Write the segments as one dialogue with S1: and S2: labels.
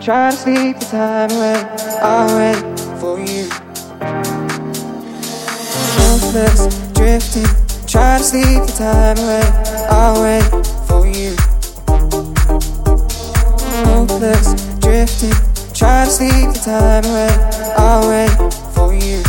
S1: Try to sleep the time away. I'll wait for you. Hopeless, drifting. Try to sleep the time away. I'll wait for you. Hopeless, drifting. Try to sleep the time away. I'll wait for you.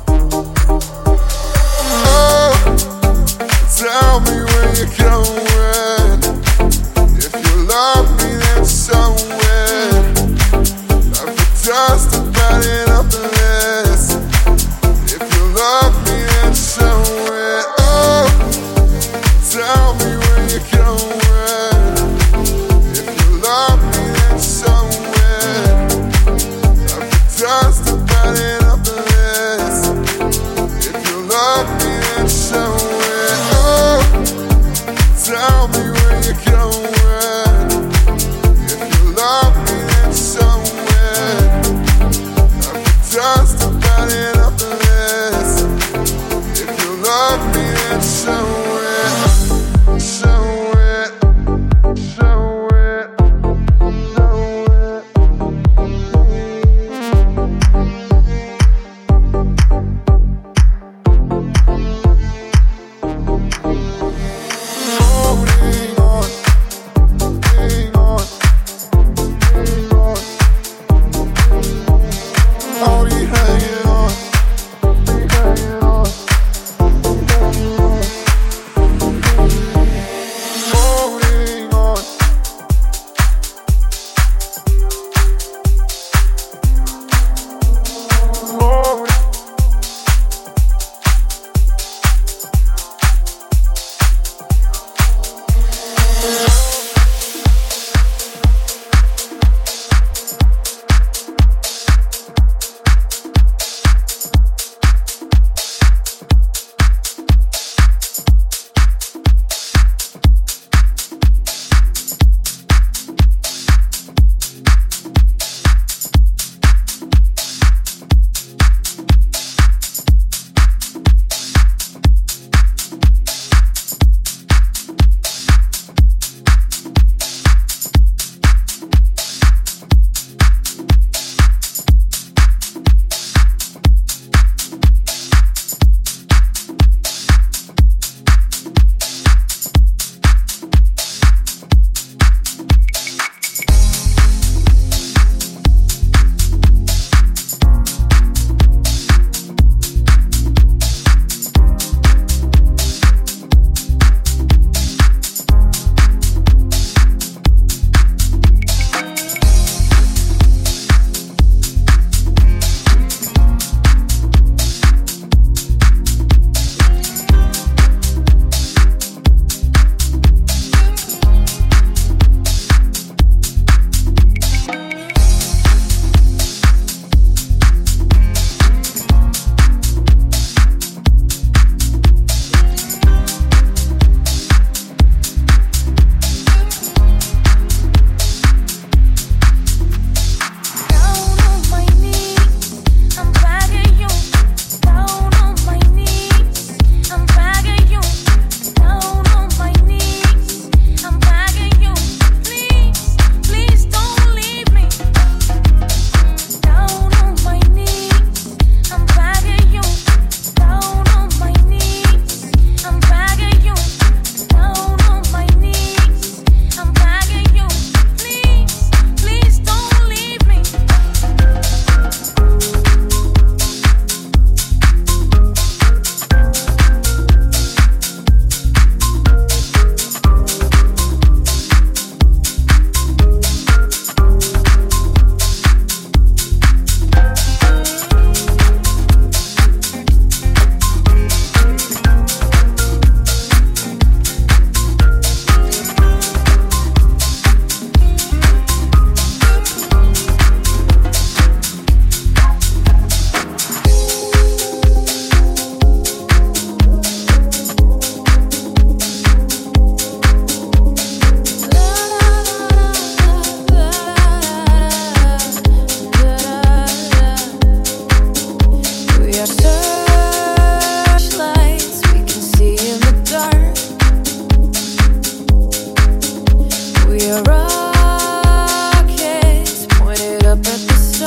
S2: Oh, tell me where you're going. If you love me, then somewhere. I've just about it up the list. If you love me, then somewhere. Oh, tell me where you're going. If you love me, then somewhere. I've just about it up the list. If you love me, then somewhere. Oh, tell me where you're going. If you love me, then somewhere. I've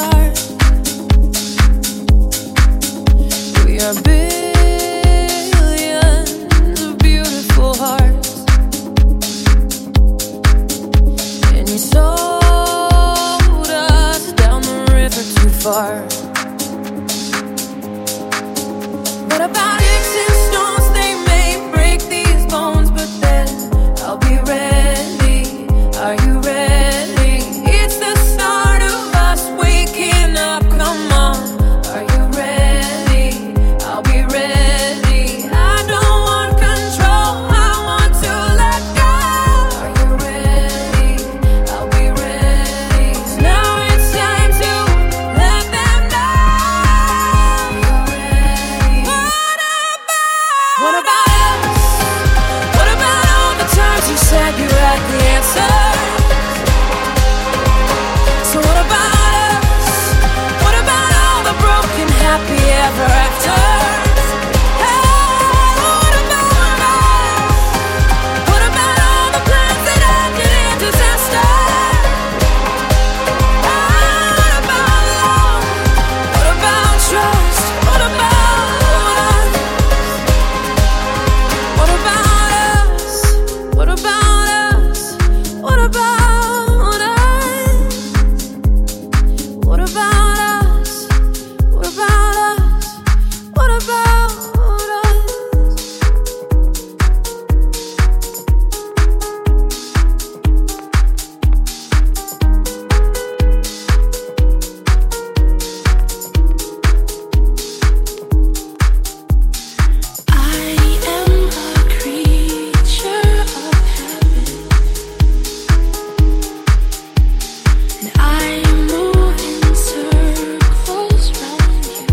S3: heart. We are billions of beautiful hearts, and you sold us down the river too far. What about sticks and stones? They may break these bones, but then I'll be ready. Are you ready? It's the start of us waking up. Come on, are you ready? I'll be ready. I don't want control, I want to let go. Are you ready? I'll be ready. Now it's time to let them know. You're ready. What about us? What about all the times you said you had the answer? So what about us? What about all the broken happy ever afters? Hey, what about us? What about all the plans that ended in disaster? What about love? What about trust? What about us? What about us? What about us? What about us? What about us? What about us? What about us? I am a creature of habit, and I move in circles round you.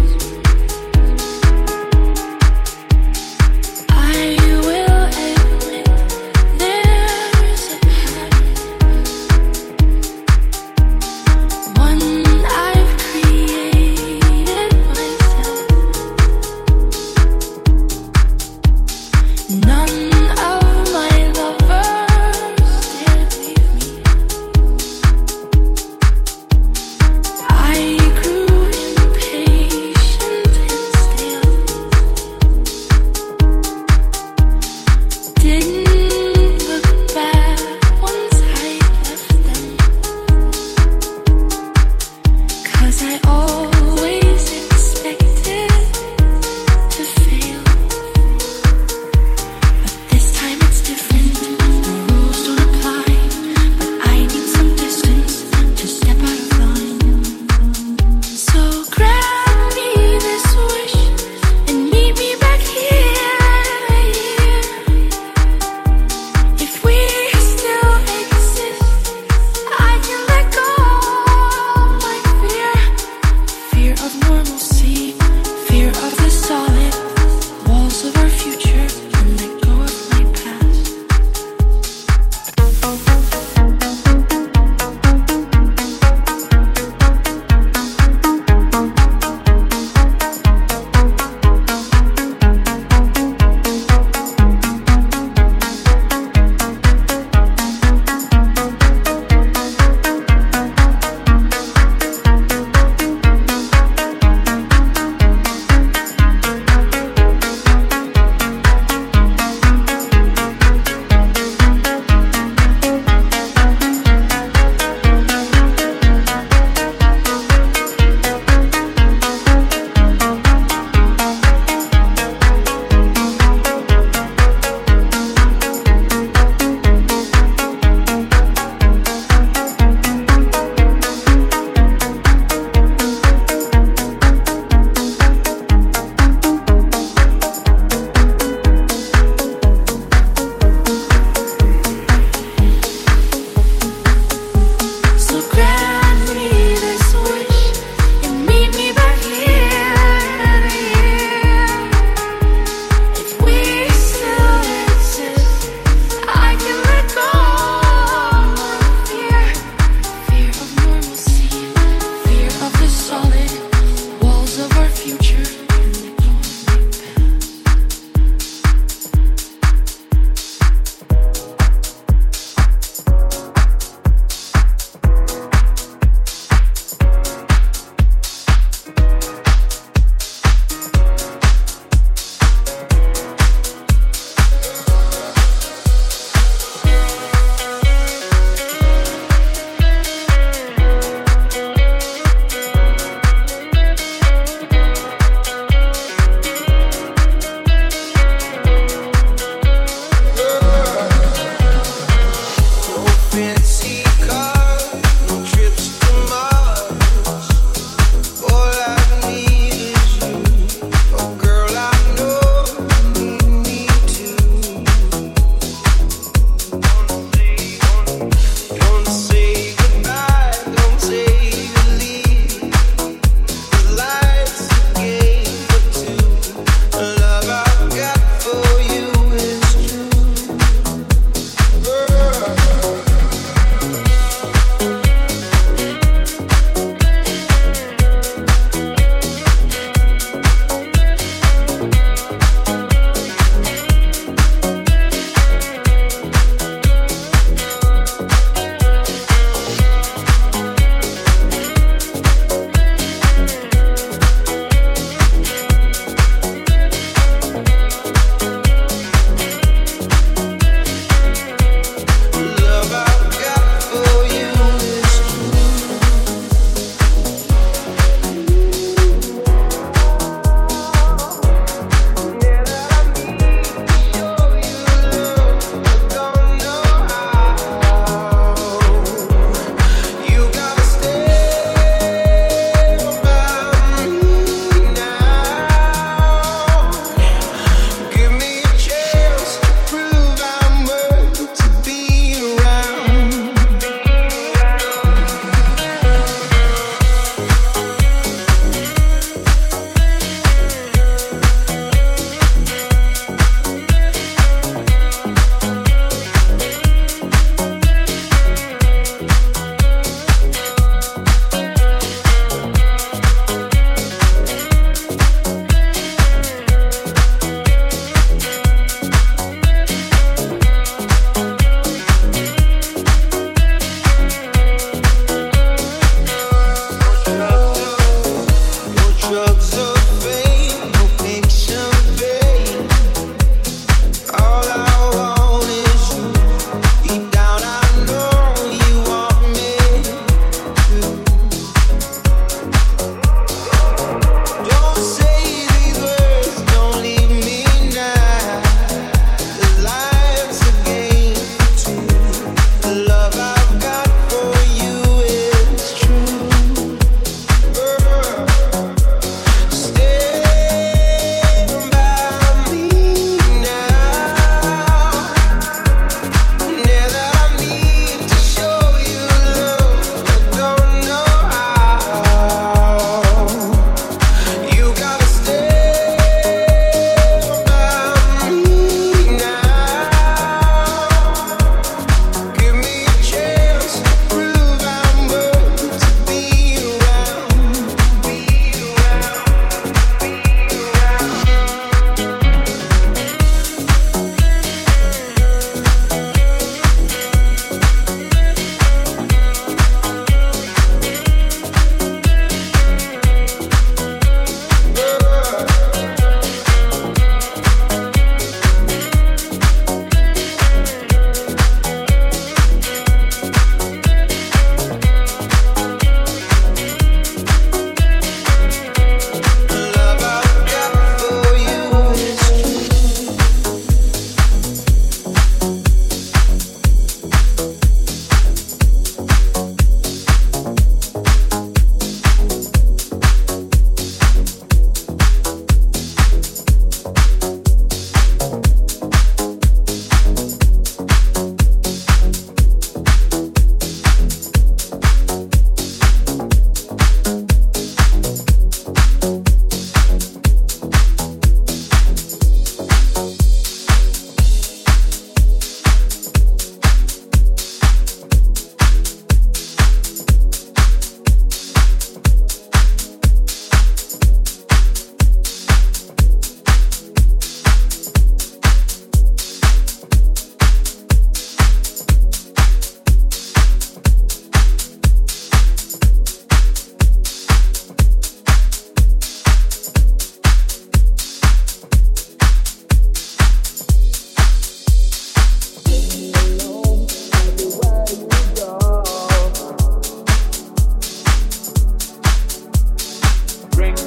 S3: I will admit there's a pattern, one I've created myself. None of my lovers dared leave me. I grew impatient and stale. Didn't look back once I left them, 'cause I always expected to fail. But this time it's different. The rules don't apply, but I need some distance to step out of line. So grant me this wish and meet me back here. If we still exist, I can let go of my fear.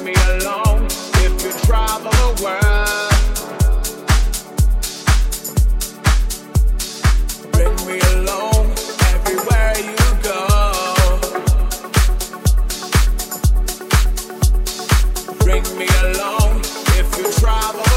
S4: me along if you travel the world. Bring me along everywhere you go. Bring me along if you travel